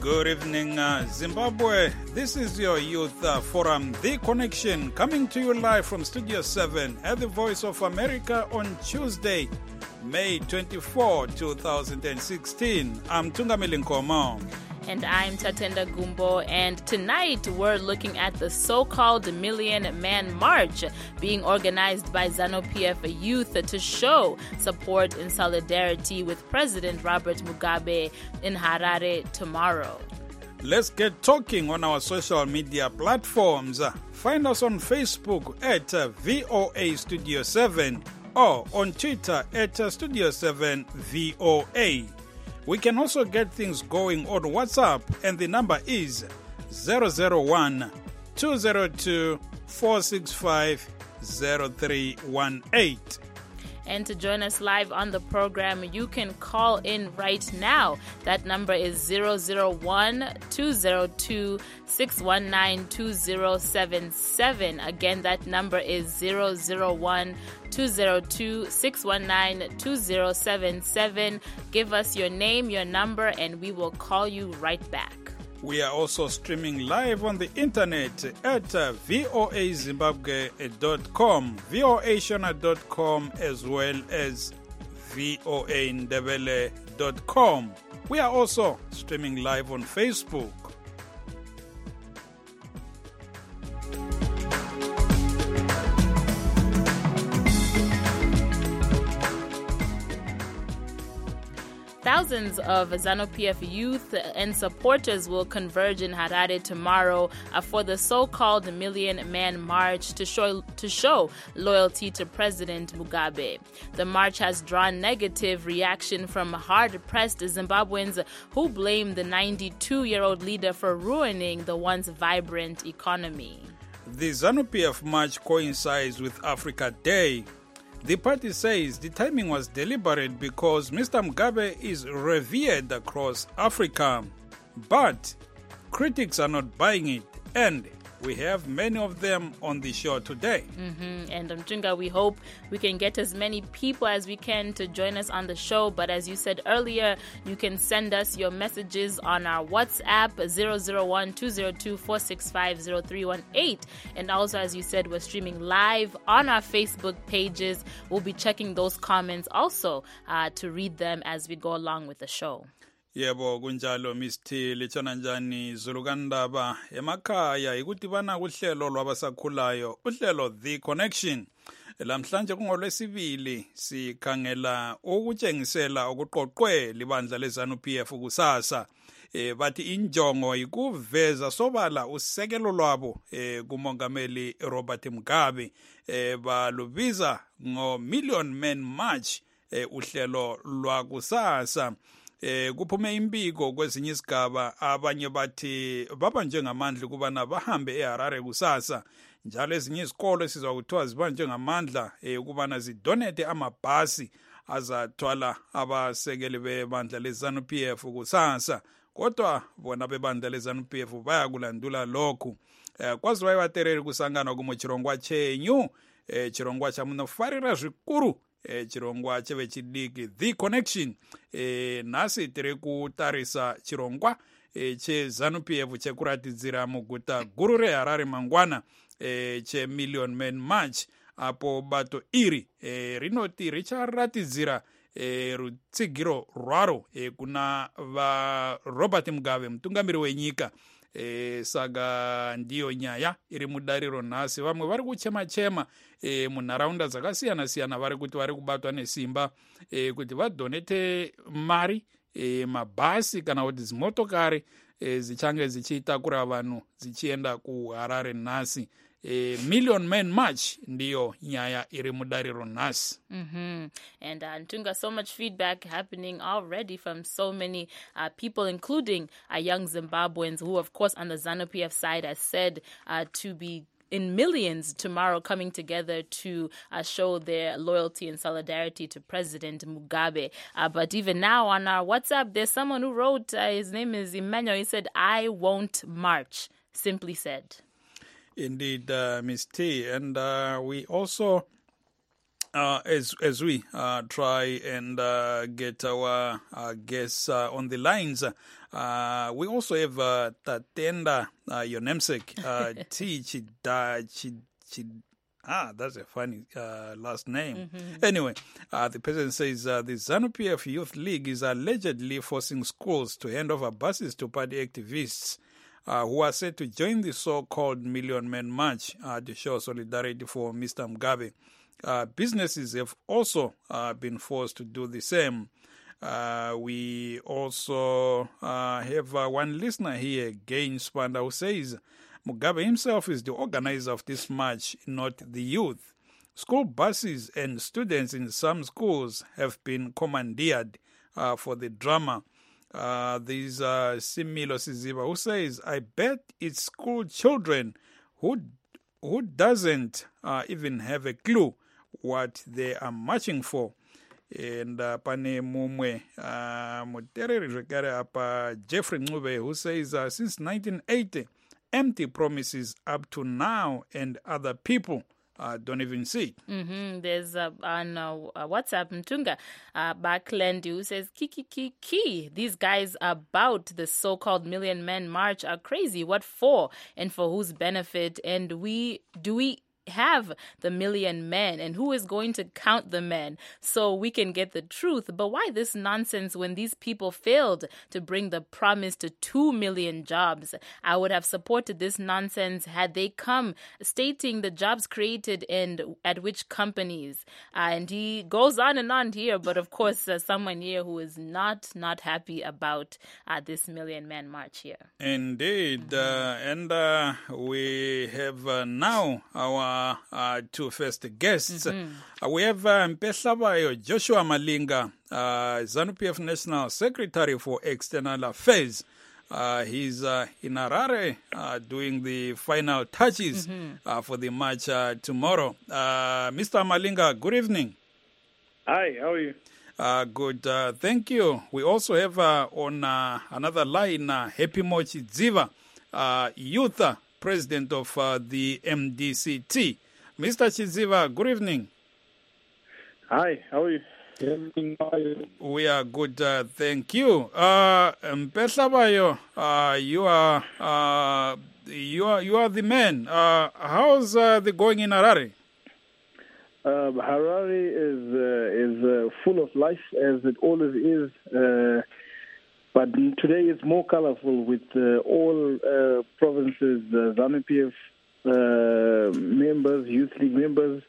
Good evening, Zimbabwe. This is your Youth Forum, The Connection, coming to you live from Studio 7 at the Voice of America on Tuesday, May 24, 2016. I'm Tungamili Nkomo. And I'm Tatenda Gumbo, and tonight we're looking at the so-called Million Man March being organized by ZANU-PF Youth to show support and solidarity with President Robert Mugabe in Harare tomorrow. Let's get talking on our social media platforms. Find us on Facebook at VOA Studio 7 or on Twitter at Studio 7 VOA. We can also get things going on WhatsApp, and the number is 001-202-465-0318. And to join us live on the program, you can call in right now. That number is 001-202-619-2077. Again, that number is 001-202-619-2077. Give us your name, your number, and we will call you right back. We are also streaming live on the internet at voazimbabwe.com, voashona.com, as well as voandebele.com. We are also streaming live on Facebook. Thousands of ZANU-PF youth and supporters will converge in Harare tomorrow for the so-called Million Man March to show loyalty to President Mugabe. The march has drawn negative reaction from hard-pressed Zimbabweans who blame the 92-year-old leader for ruining the once vibrant economy. The ZANU-PF march coincides with Africa Day. The party says the timing was deliberate because Mr. Mugabe is revered across Africa. But critics are not buying it, and we have many of them on the show today. And Mtunga, we hope we can get as many people as we can to join us on the show. But as you said earlier, you can send us your messages on our WhatsApp 001-202-465-0318. And also, as you said, we're streaming live on our Facebook pages. We'll be checking those comments also to read them as we go along with the show. Yebo kunjalo Mr. Lichana njani Zulukandaba emakhaya ikudibana kuhlelo lwabasakhulayo uhlelo The Connection. Lamhlanje kungolwesibili sikhangela ukutshengisela okuqoqwe libandla leZANU-PF kusasa. Bathi injongo ikuveza sobala usekelo lwabo kumongameli Robert Mugabe. Balubiza ngo-Million Man March uhlelo lwakusasa. Kuphume impiko kwezinye isigaba abanye bathi baba njengamandla kubana bahambe eHarare kusasa njalo ezinye izikolo sizakuthiwa ziba njengamandla ukubana zidonate amabhasi azathwala abasekeli bebandla leZANU-PF kusasa kodwa bona bebandla leZANU-PF bayakulandula lokhu kwaziwa iwatereri kusangana kumochirongwa chenyu chirongwa chamunofarira zvikuru chirongwa cheve chidiki The Connection nasi tiri kutarisa chirongwa cheZANU-PF chekuratidzira muguta guru reHarare mangwana cheMillion Man March apo bato iri rinoti richaratidzira rutsigiro rwaro kuna Robert Mugabe mutungamiri wenyika. Saka ndiyo nyaya iri mudariro nhasi vamwe vari kuchema munharaunda dzakasiyana-siyana vari kuti vari kubatwa nesimba kuti vadonete mari mabhasi kana kuti dzimotokari dzichange dzichitakura vanhu dzichienda kuHarare nhasi. Million Man March ndiyo nyaya iri mudariro nhasi. And Ntunga, so much feedback happening already from so many people, including young Zimbabweans who, of course, on the ZANU-PF side has said to be in millions tomorrow coming together to show their loyalty and solidarity to President Mugabe. But even now on our WhatsApp, there's someone who wrote, his name is Emmanuel, he said, "I won't march," simply said. Indeed, Ms. T. And we also as we try and get our guests on the lines, we also have Tatenda, your namesake, T. That's a funny last name. Mm-hmm. Anyway, the president says the ZANU-PF Youth League is allegedly forcing schools to hand over buses to party activists who are set to join the so-called Million Man March to show solidarity for Mr. Mugabe. Businesses have also been forced to do the same. We also have one listener here, Gain Spanda, who says Mugabe himself is the organizer of this march, not the youth. School buses and students in some schools have been commandeered for the drama. There's Similo Siziba who says, I bet it's school children who doesn't even have a clue what they are marching for. And pane mumwe mutereri zvekare apa Jeffrey Ncube who says since 1980 empty promises up to now and other people don't even see it. Mm-hmm. There's on WhatsApp Mtunga Backland who says ki. These guys about the so-called Million Man March are crazy. What for and for whose benefit? And do we have the million men, and who is going to count the men so we can get the truth? But why this nonsense when these people failed to bring the promise to 2 million jobs? I would have supported this nonsense had they come stating the jobs created and at which companies. And he goes on and on here, but of course someone here who is not happy about this Million Man March here. Indeed. And we have now our two first guests. Mm-hmm. We have Mpehlabayo Joshua Malinga, ZANU-PF National Secretary for External Affairs. He's in Harare doing the final touches for the march tomorrow. Mr. Malinga, good evening. Hi, how are you? Good, thank you. We also have on another line Happy Mochi Ziva, youth president of the MDCT. Mr. Chiziva, good evening. Hi, how are you? We are good, thank you. Mpehlabayo, you are the man. How's the going in Harare? Harare is full of life, as it always is. But today it's more colorful with all provinces, ZANU-PF members, Youth League members,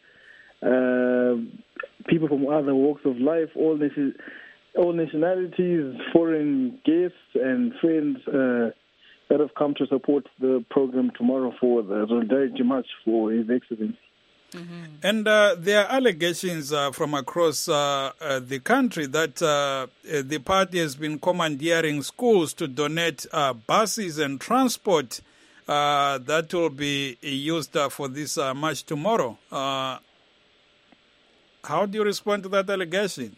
people from other walks of life, all nationalities, foreign guests and friends that have come to support the program tomorrow for the Solidarity March for His Excellency. Mm-hmm. And there are allegations from across the country that the party has been commandeering schools to donate buses and transport that will be used for this march tomorrow. How do you respond to that allegation?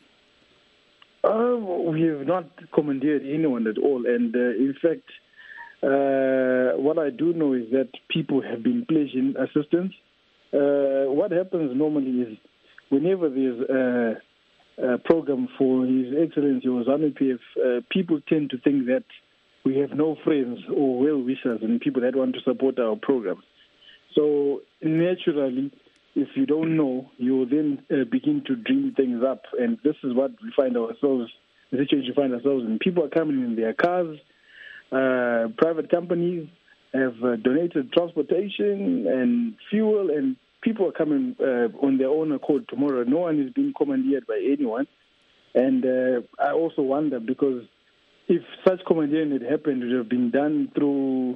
We have not commandeered anyone at all. And in fact, what I do know is that people have been pledging assistance. What happens normally is whenever there's a program for His Excellency or ZANU-PF, people tend to think that we have no friends or well-wishers and people that want to support our programs. So naturally, if you don't know, you then begin to dream things up. And this is what we find ourselves, the situation we find ourselves in. People are coming in their cars, private companies have donated transportation and fuel, and people are coming on their own accord tomorrow. No one is being commandeered by anyone. And I also wonder, because if such commandeering had happened, it would have been done through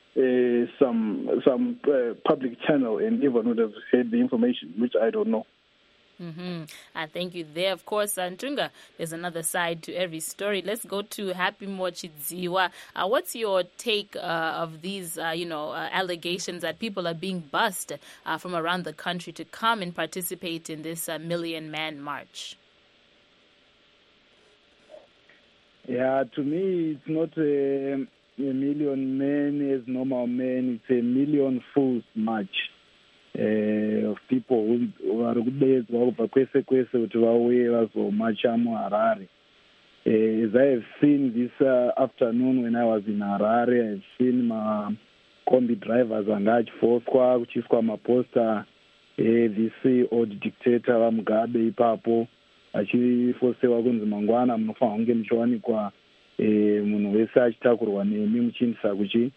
some public channel, and everyone would have had the information, which I don't know. Mm-hmm. Thank you there. Of course, Ntunga, there's another side to every story. Let's go to Happy Mochi Ziwa. What's your take of these, allegations that people are being bussed from around the country to come and participate in this Million Man March? Yeah, to me, it's not a million men as normal men. It's a million fools march of people who vari kudedzwa kubva kwese kwese kuti vauye vazomacha muHarare. As I have seen this afternoon when I was in Harare, I have seen combi drivers anga achifoswa kuchiiswa maposta this old dictator vaMugabe ipapo achifosewa kunzi mangwana munofanira kunge muchiwanikwa munhu wese achitakurwa nemi muchiindisa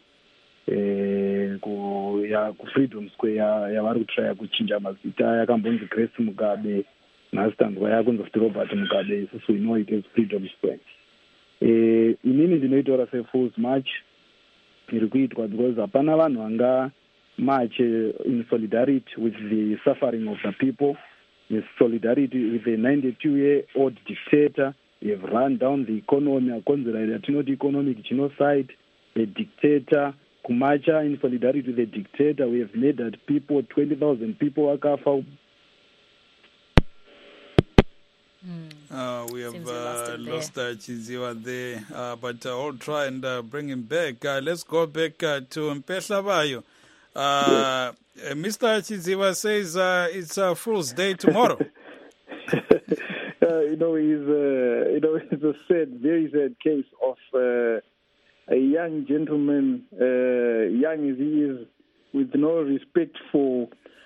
ku-Freedom Square yavari kutraya kuchinja mazita yakambonzi Grace Mugabe, nhasi tanzwa yakunzi futi Robert Mugabe, isusu we know it as Freedom Square. Inini ndinoitora se-Fools March iri kuitwa because hapana vanhu vanga march in solidarity with the suffering of the people, in solidarity with the 92-year-old dictator. We have run down the economy, akonzera yatinoti economic genocide, the dictator. Kumacha in solidarity with the dictator, we have made that people, 20,000 people wakafa. We have lost Chiziwa there, but I'll try and bring him back. Let's go back to Mpehla Bayo. Mr. Chiziwa says it's a Fool's Day tomorrow. It's a very sad case of a young gentleman, young as he is, with no respect for,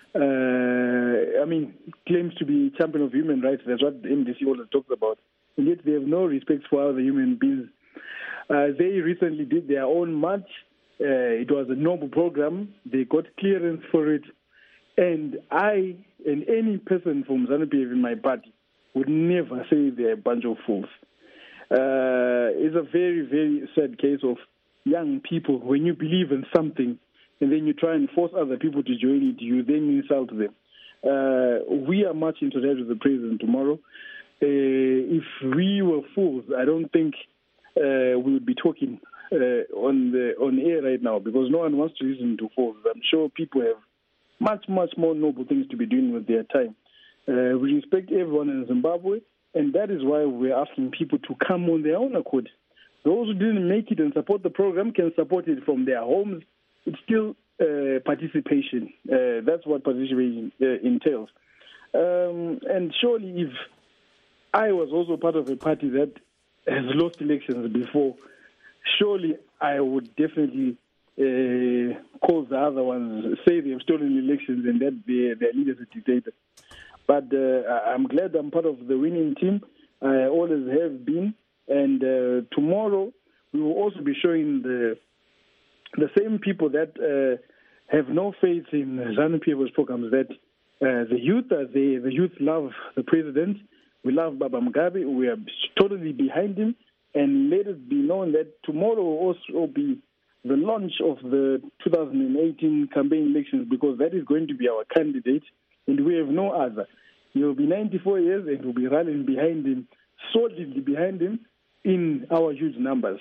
claims to be champion of human rights. That's what the MDC always talks about. And yet they have no respect for other human beings. They recently did their own march. It was a noble program. They got clearance for it. And I and any person from ZANU-PF in my party would never say they're a bunch of fools. It's a very, very sad case of young people. When you believe in something and then you try and force other people to join it, you then insult them. We are marching to that with the president tomorrow. If we were fools, I don't think we would be talking on air right now, because no one wants to listen to fools. I'm sure people have much, much more noble things to be doing with their time. We respect everyone in Zimbabwe, and that is why we're asking people to come on their own accord. Those who didn't make it and support the program can support it from their homes. It's still participation. That's what participation entails. And surely if I was also part of a party that has lost elections before, surely I would definitely call the other ones, say they've stolen elections and that their leader is a dictator. But I'm glad I'm part of the winning team. I always have been. And tomorrow we will also be showing the same people that have no faith in ZANU-PF's programs, that the youth are there. The youth love the president. We love Baba Mugabe. We are totally behind him. And let it be known that tomorrow will also be the launch of the 2018 campaign elections, because that is going to be our candidate, and we have no other. He will be 94 years, and we'll be rallying behind him, solidly behind him, in our huge numbers.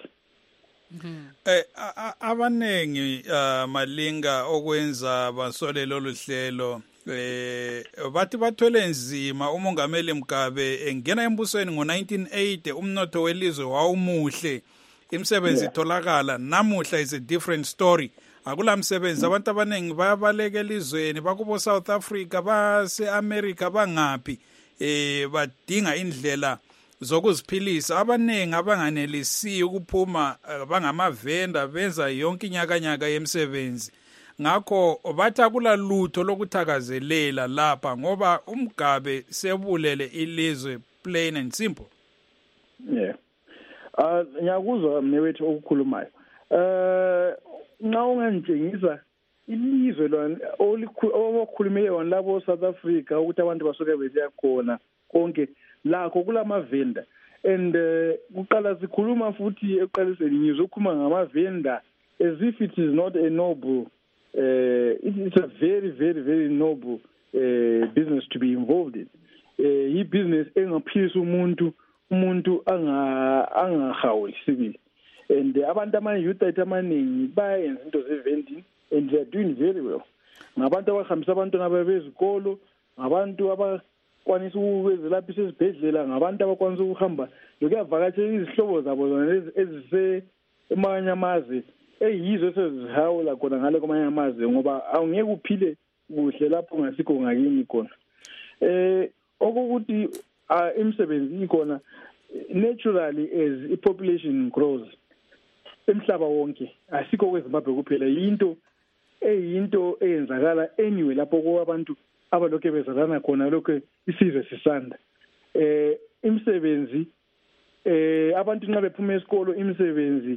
Abanengi malinga okwenza basole lolu hlelo bathi bathwele nzima umongameli Mugabe engena embusweni ngo1980, umnotho welizwe wawumuhle, imisebenzi itholakala. Namuhla is a different story. Akula msebenzi, abantu abanengi bayabaleka elizweni, bakubo South Africa, base America, bangaphi badinga indlela zokuziphilisa. Abanengi abanganelisi ukuphuma bangamavenda, benza yonke inyakanyaka yemsebenzi. Ngakho bathi akula lutho lokuthakazelela lapha ngoba uMugabe sebulele ilizwe, plain and simple. Yeah. Ngiyakuzwa mnewethu okukhulumayo. Nxa ungangitshengisa ilizwe lona okukhulume wona labo South Africa ukuthi abantu basuke beziya khona konke lakho kulamavenda, and kuqala sikhuluma futhi eqaliseni ngizokhuluma ngamavenda as if it is not a noble it's a very, very, very noble business to be involved in. Business engaphilisa umuntu angahawuli sibili. And abantu youth amaningi bayenza into ze-vending, and they are doing very well. Ngabantu abahambisa abantwana bezikolo, ngabantu abakwanisa ukuzelaphisa ezibhedlela, ngabantu abakwanisa ukuhamba lokuyavakatshela izihlobo zabo zona ezise emanye amazwe eyizo esezihawula khona ngale kwamanye amazwe, ngoba awungeke uphile kuhle lapho ngasikho ngakini khona. okokuthi imisebenzi ikhona naturally as i-population grows emhlaba wonke, asikho kweZimbabwe kuphela, yinto eyenzakala anyway lapho kwabantu abalokhu bezalana khona lokho isizwe sisanda. Imisebenzi abantu nxa bephuma esikolo imisebenzi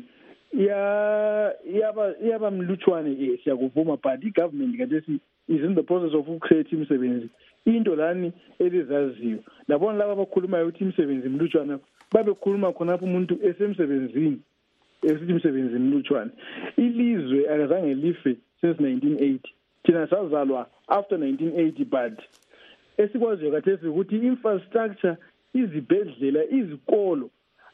iyaba mlutshwane, siyakuvuma, but i-government khathesi is in the process of create imisebenzi. Into lani elizaziyo labona laba abakhulumayo ukuthi imisebenzi mlutshwana babekhuluma khonapho umuntu esemsebenzini esithi imisebenzi mlutshwana. Ilizwe akazange life since 1980, thina sazalwa after 1980, but esikwaziyo khathesi ukuthi infrastructure, izibhedlela, izikolo,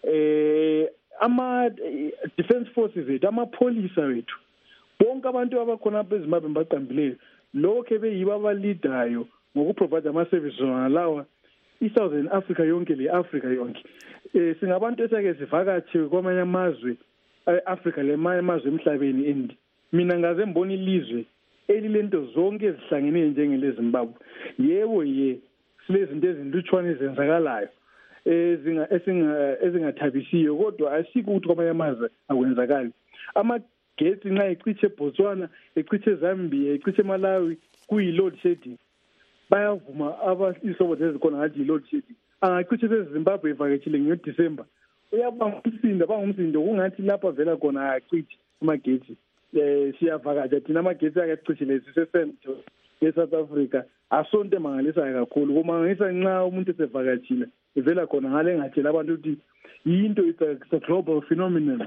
ama-defense forces ethu, amapholisa wethu, bonke abantu abakhonapho eZimbabwe baqambileyo lokho beyibo abalidayo ngokuprovide ama-services lawa i-Southern Africa yonke le-Africa yonke. Singabantu esake sivakatshe kwamanye amazwe e-Africa lemanye amazwe emhlabeni, and mina ngaze mbona ilizwe elilento zonke ezihlangene njengeleZimbabwe. Yebo silezinto ezinlutshwane ezenzakalayo ezingathabisiyo, kodwa asikho ukuthi kwamanye amazwe akwenzakali. Amagetsi nxa eciche eBotswana, eciche eZambia, eciche eMalawi, kuyi-load shedding, bayavuma isobo zezikhona ngathi yi-load shedding. Angaciche eZimbabwe evakatshile ngoDisemba, bangumsindo kungathi lapha vela khona ayaciche amagetsi. Siyavakatsha thina amagetsi akacishile sisesento eSouth Africa, asonto emangalisayo kakhulu. Kumangisa nxa umuntu esevakatshile ivela khona ngale ngatshela abantu ukuthi yinto, it's a global phenomenon.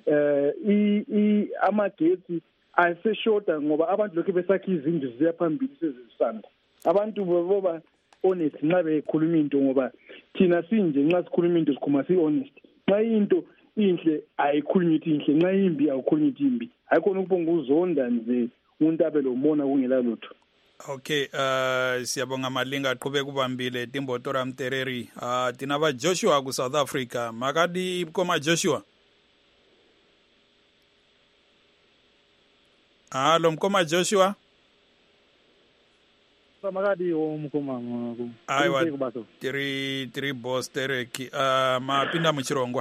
Amagetsi aseshoda ngoba abantu lokhu besakha izindlu ziya phambili sezisanda. Abantu boba honest nxa bekhuluma into, ngoba thina sinje nxa sikhuluma into sikhuluma si-honest. Nxa into inhle ayikhulunywa ithi inhle, nxa imbi awukhulunywa ithi imbi. Hayikhona ukubonga uzonda nje umuntu abe lomona kungela lutho. Okay, siyabonga Malinga aqhubeka ubambile Timbotora Mtereri. Tina ba Joshua ku South Africa. Makadi koma Joshua. Hello mkoma Joshua. Makadi mkoma. Aiwa tiri boss tereki. Mapinda muchirongwa.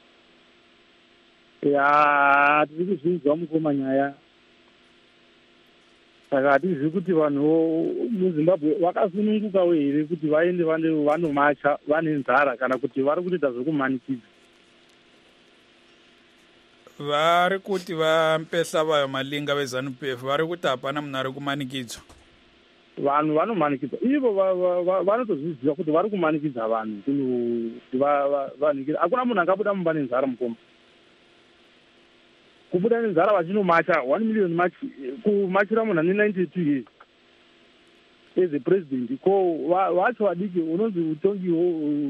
Ya tikuzvinzwa mukoma nyaya. Saka hatizivi kuti vanhu muZimbabwe vakasunungukawo here kuti vaende vanomacha vane nzara kana kuti vari kutoita zvokumanikidza. Vari kuti vampehla vayo Malinga veZANU-PF vari kuti hapana munhu ari kumanikidzwa. Vanhu vanomanikidzwa ivo vanotozviziva kuti vari kumanikidza vanhu kuti vanikidza. Hakuna munhu angabuda mumba nenzara mukoma. Kubuda nenzara vachinomacha 1 million kumachira munhu ane 92 years as a president. Ko vacho vadiki unonzi utongiwo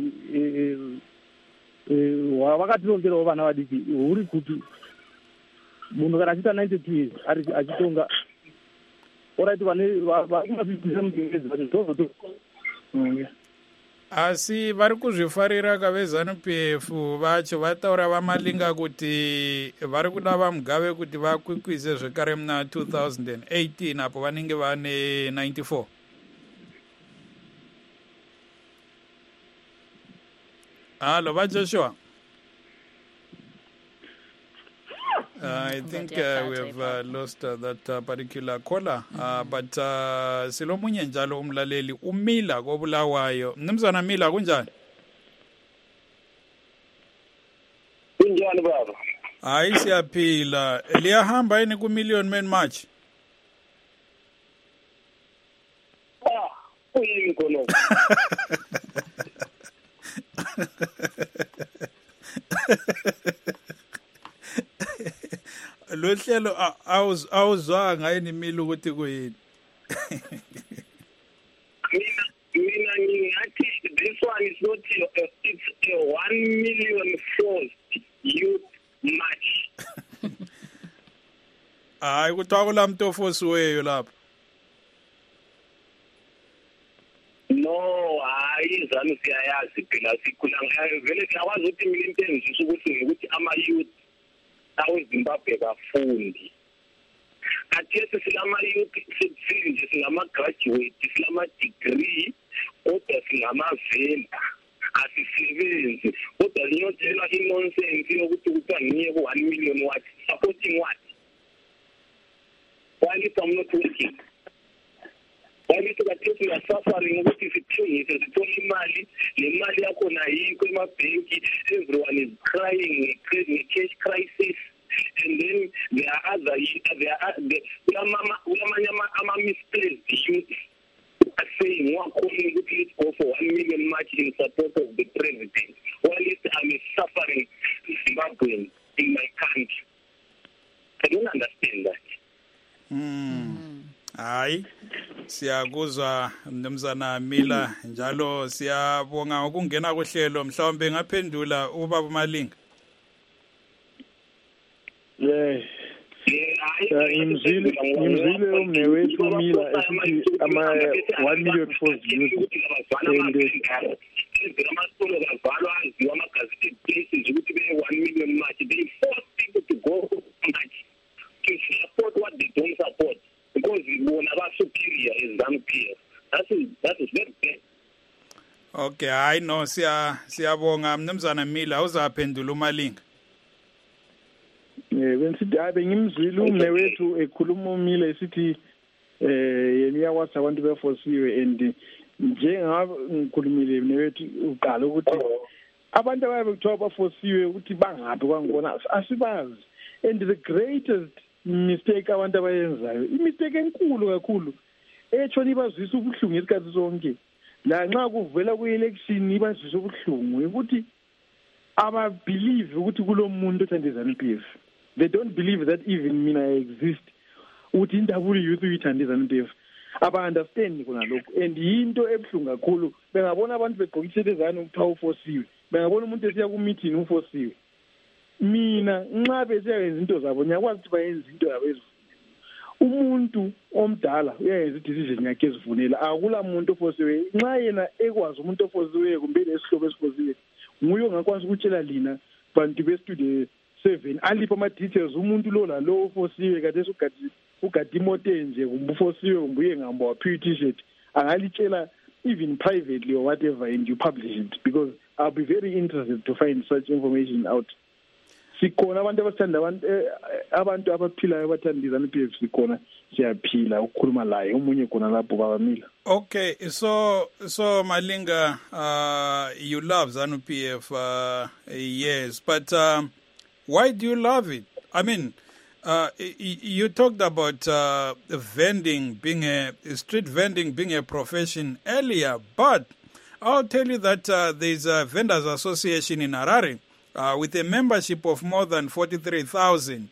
vakatirongerewo vana vadiki huri kuti munhu kana achiita 92 years achitonga oraiti vakumapipisa mugengezi vacho ndozoto. Asi vari kuzvifarira kaveZANU-PF vacho vataura vaMalinga kuti vari kuda vaMugabe kuti vakwikwise zvekare muna 2018 apo vanenge vane 94. Hello, Joshua. I think we have lost that particular caller, but silomunye njalo umlaleli uMila koBulawayo. Mnumzana Mila kunjani? Kunjani baba? Hayi siyaphila. Liyahamba yini ku Million Man March? Uyini khona? Lo hlelo awuzwanga yini Mila ukuthi kuyini? Mina ngingathi this one is not it's a 1 million forced youth march. Hayi kuthiwa kula muntu ofosiweyo lapha. No, hayi zami siyayazi phela sikhula ngayo vele siyakwazi ukuthi mina into engizisho ukuthi ama-youth aweZimbabwe kafundi. Kathesi silama-youth sinje silama-graduate silama-degree singamavenda asisebenzi kodwa ngiyotshela inonsense yokuthi kuthiwa ngiye ku-1 million what supporting what while if I'm not working while if kathesi we are suffering ukuthi sithengise sithole imali le mali yakhona yikho emabhenki everyone is crying nge-cash crisis and then there are kulamanye ama-misplaced youth are saying let's go for 1 million march in support of the president while I'm suffering Zimbabwean in my country. I don't understand that. Hayi siyakuzwa mnumzana Mila njalo siyabonga ukungena kuhlelo mhlawumbe ngaphendula ubaba Malinga. ngimzile umnewethu Mila esithi ama-1 million for youth and amasitolo kavalwa aziwa ama-gazetted places ukuthi be-1 million march. They force people to go march to support what they don't support because bona ba-superior as ZANU-PF. That is very bad. Okay, hayi no siyabonga mnumzana Mila uzaphendula uMalinga. Bensithi bengimzwile umnewethu ekhuluma uMila esithi yena uyakwazi abantu befosiwe and njengabe ngikhulumile umnewethu uqala ukuthi abantu ababe kuthiwa bafosiwe ukuthi bangaphi kwangibona asibazi and the greatest mistake abantu abayenzayo imistake enkulu kakhulu etshona ibazwisa ubuhlungu esikhathi sonke la nxa kuvela ku-election ibazwisa ubuhlungu ukuthi ababelieve ukuthi kulomuntu othanda iZANU-PF. They don't believe that even mina exist ukuthi indabuli youth uyithanda iZANU-PF. Aba-understand kona lokhu and yinto ebuhlungu kakhulu bengabona abantu begqokisele izanu kuthiwa ufosiwe bengabona umuntu esiya ku-meeting ufosiwe. Mina nxa besiyayenza into zabo ngiyakwazi ukuthi bayenza into yabo ezifunela umuntu omdala uyayenza i-decision yakhe ezifunela akula muntu ofosiwe nxa yena ekwazi umuntu ofosiwe kumbe lesihlobo esifosiwe nguye ongakwazi ukutshela lina bantu bestudio 7 alipha ama-details umuntu lo lalo ofosiwe kade ugadi imoto enje kumbe ufosiwe kumbe uye ngihamba waphiwa i-t-shirt angalitshela even privately or whatever and you publish it because I'll be very interested to find such information out. Sikhona abantu abathanda abantu abaphilayo abathanda iZANU-PF sikhona siyaphila ukukhuluma laye umunye khona lapho baba Mila. Okay, so Malinga, you love ZANU-PF, yes, but why do you love it? I mean, you talked about street vending being a profession earlier, but I'll tell you that there's a vendors association in Harare with a membership of more than 43,000.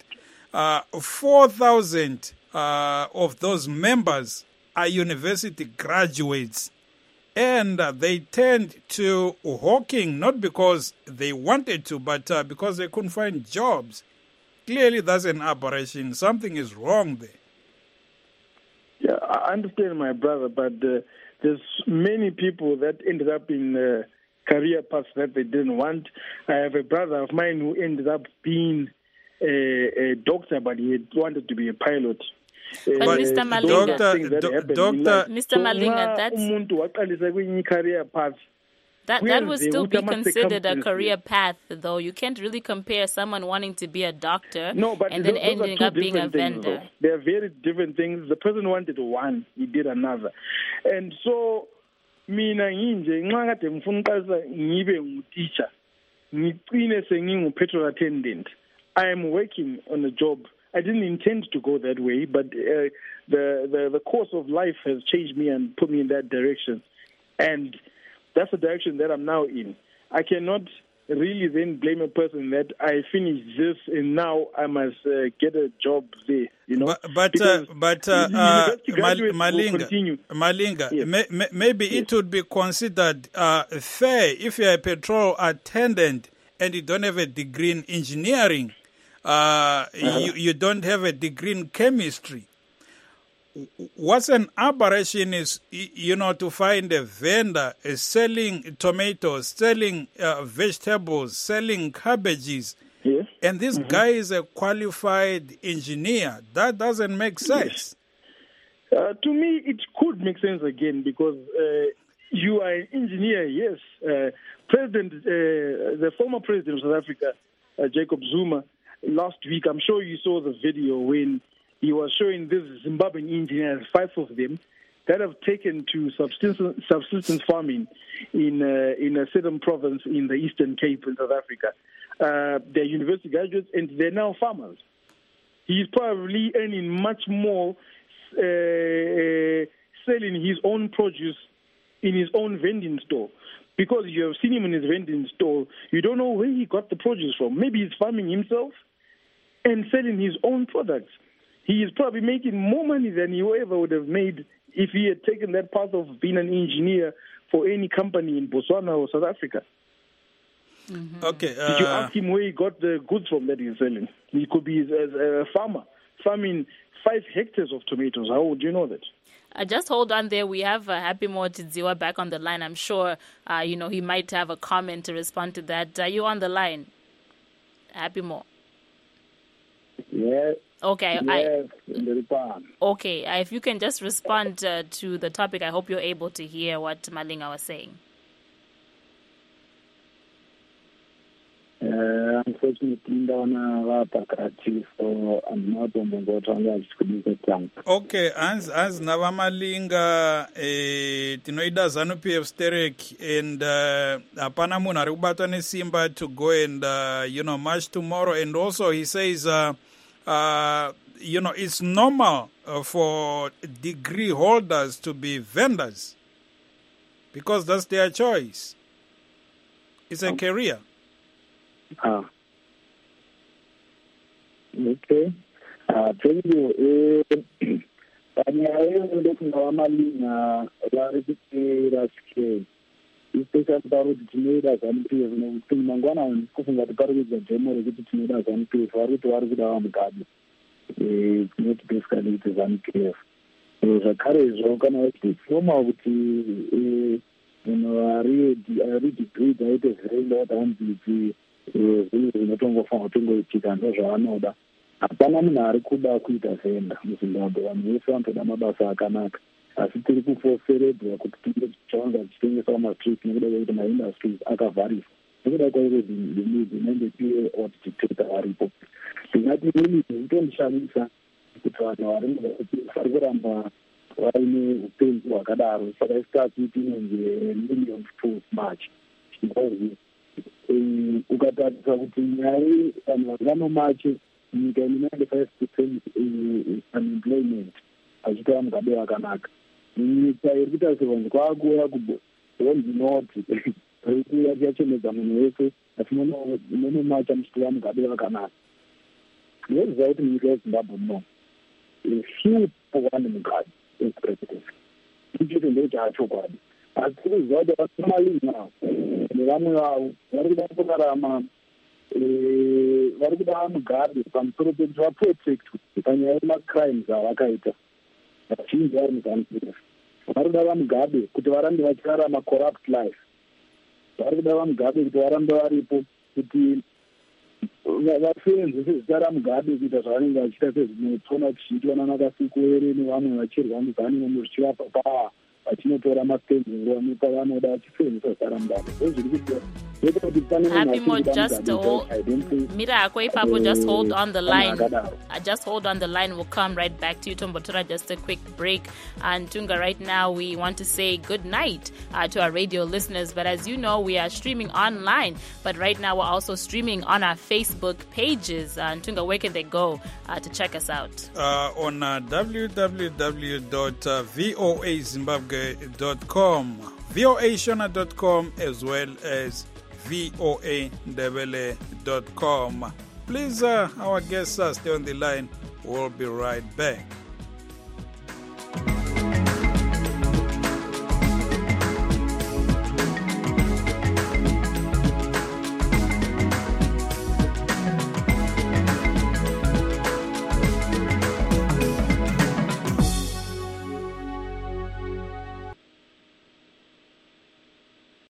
4,000 of those members are university graduates, and they turned to hawking not because they wanted to, but because they couldn't find jobs. Clearly, that's an aberration. Something is wrong there. Yeah, I understand, my brother, but there's many people that ended up in career paths that they didn't want. I have a brother of mine who ended up being a doctor, but he had wanted to be a pilot. But Mr. Malinga, Mr. Malinga, that would still be considered a career path, though. You can't really compare someone wanting to be a doctor and then ending up being a vendor. They are very different things. The person wanted one, he did another. And so, mina nginje nxa kade ngifuna uqalisa ngibe nguteacher ngicine sengingu-petrol attendant. I am working on a job. I didn't intend to go that way, but the course of life has changed me and put me in that direction. And that's the direction that I'm now in. I cannot really then blame a person that I finished this and now I must get a job there, you know. But Malinga, yes. Maybe yes. It would be considered fair if you're a petrol attendant and you don't have a degree in engineering, you don't have a degree in chemistry. What's an aberration is, to find a vendor selling tomatoes, selling vegetables, selling cabbages, yes. And this guy is a qualified engineer. That doesn't make sense. Yes. To me, it could make sense again because you are an engineer, yes. The former president of South Africa, Jacob Zuma, last week, I'm sure you saw the video when he was showing these Zimbabwean engineers, 5 of them, that have taken to subsistence farming in a certain province in the Eastern Cape in South Africa. They're university graduates and they're now farmers. He's probably earning much more selling his own produce in his own vending store. Because you have seen him in his vending store, you don't know where he got the produce from. Maybe he's farming himself and selling his own products. He is probably making more money than he ever would have made if he had taken that path of being an engineer for any company in Botswana or South Africa. Mm-hmm. Okay. Did you ask him where he got the goods from that he's selling? He could be a farmer, farming 5 hectares of tomatoes. How would you know that? Just hold on there. We have Happy Mo Tidziwa back on the line. I'm sure, he might have a comment to respond to that. Are you on the line, Happy Mo? Yes. Okay. Yes. Okay. If you can just respond to the topic, I hope you're able to hear what Malinga was saying. Unfortunately, so I'm not on the Okay, as Navamalinga tinoida ZANU-PF Sterek and apana munhu ari kubatwa nesimba to go and march tomorrow, and also he says it's normal for degree holders to be vendors because that's their choice. It's a career. Okay. Thank you. Especially about tinoda ZANU-PF nekuti mangwana kufunga kuti pari kuita demo rekuti tinoda ZANU-PF vari kuti vari kuda vamugabe tinoti basically kuti ZANU-PF zvakare izvo kana vachititsoma kuti munhu ari degree aite zvireilota hanziti zvinhu zvinotongofanwa kutongoitika ndozvaanoda. Hapana munhu ari kuda kuita venda muZimbabwe. Vanhu vese vanotoda mabasa akanaka, asi tiri kufoseredwa kuti tinge tichanga tichitengesa mastreet nekuda kwekuti maindustries akavhariswa nekuda kwaizvo zvinhu dzinenge tiye watidictator varipo. Ndingati ini zvitondishamisa kuti vanhu vari kuramba vaine upenzi hwakadaro. Saka isitati tinenge million to march because ukatarisa kuti nyaya vanhu vanganomache nyika ine 95% unemployment achitora mugabe wakanaka. Nyika iri kuita sevanhu kwakuuya kubondinoti rikuuya tichachemedza munhu wese asi munomacha muchitora mugabe wakanaka. Ndinoziva kuti munyika yeZimbabwe muno few people vane mugabe wepresident. Ichocho ndochachokwadi. Asi kuziva kuti vasomalinga nevamwe vavo vari kuda kurarama vari kuda mugabe pamusoro pekuti vaprotect panyaya yemacrimes avakaita vazhinji vari muZANU-PF. Vari kuda vamugabe kuti varambe vachirarama corrupt life. Vari kuda vamugabe kuti varambe varipo kuti vasenzese zita ramugabe kuita zvavanenge vachiita sezvinotona tichiitwa nanakasikuwere nevamwe vachirwa muzanimomo zvichivapa pawa vachinotora mapenzing vanopa vanoda vachisenzesa zita ramugabe. Zviri kuita Happy Mo, just Mira Akwepapo, just hold on the line. Just hold on the line. We'll come right back to you, Tombotura. Just a quick break. And Tunga, right now we want to say good night to our radio listeners. But as you know, we are streaming online. But right now we're also streaming on our Facebook pages. And Tunga, where can they go to check us out? On www.voazimbabwe.com, voashona.com, as well as voandebele.com. Please, our guests stay on the line. We'll be right back.